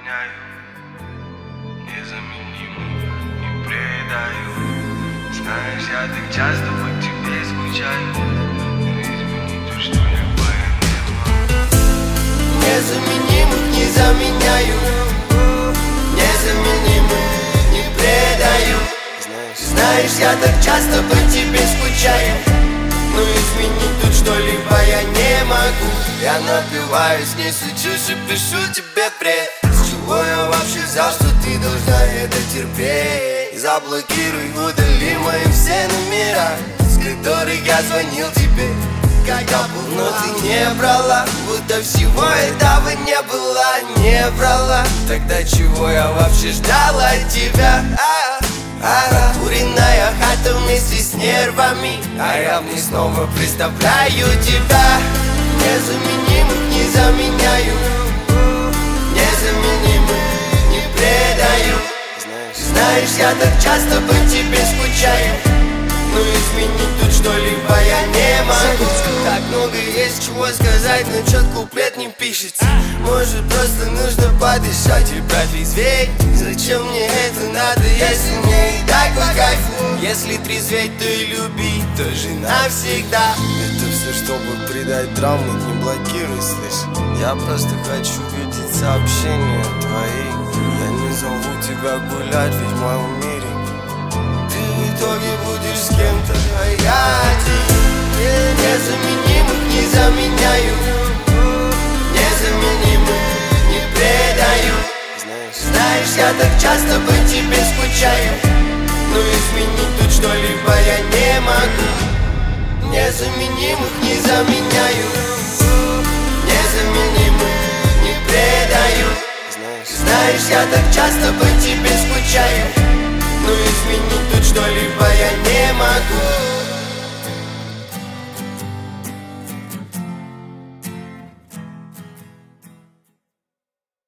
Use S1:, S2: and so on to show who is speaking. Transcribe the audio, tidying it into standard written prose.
S1: изменяю, незаменимый, не предаю. Знаешь, я так часто по тебе скучаю, но изменить то, что любая не могу.
S2: Незаменимых не заменяю, незаменимых не предаю. Знаешь, я так часто по тебе скучаю, но изменить тут что-либо я не могу. Я напиваюсь, не сучусь и пишу тебе бред. С чего я вообще взял, что ты должна это терпеть? Заблокируй, удали мои все номера, с которых я звонил тебе, когда был, но ты не брала. Будто всего этого не было, не брала. Тогда чего я вообще ждал от тебя? Куриная хата вместе с нервами, а я в ней снова представляю тебя. Незаменимых не заменяю, незаменимых не предаю. Знаешь, я так часто по тебе скучаю, но изменить тут что-либо я не могу. Так много есть чего сказать, но чёт куплет не пишется. Может, просто нужно подышать и протрезветь? Зачем мне это надо, если мне и так по кайфу? Если трезветь, то и любить тоже навсегда. Это все, чтобы придать травму, не блокируй, слышь. Я просто хочу видеть сообщения твои. Я не зову тебя гулять, ведь в моем мире ты в итоге будешь с кем-то, а я один. Незаменимых не заменяю, незаменимых не предаю. Знаешь, я так часто по тебе скучаю, но изменить тут что-либо я не могу. Незаменимых не заменяю, незаменимых не предаю. Знаешь, я так часто по тебе скучаю, но изменить тут что-либо я не могу.